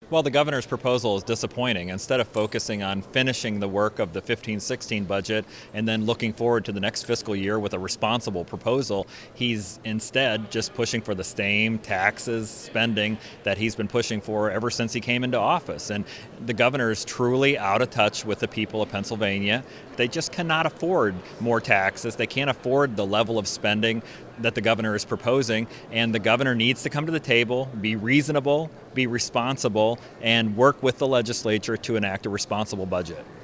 Well, the governor's proposal is disappointing. Instead of focusing on finishing the work of the 15-16 budget and then looking forward to the next fiscal year with a responsible proposal, he's instead just pushing for the same taxes, spending that he's been pushing for ever since he came into office. And the governor is truly out of touch with the people of Pennsylvania. They just cannot afford more taxes. They can't afford the level of spending that the governor is proposing, and the governor needs to come to the table, be reasonable, be responsible, and work with the legislature to enact a responsible budget.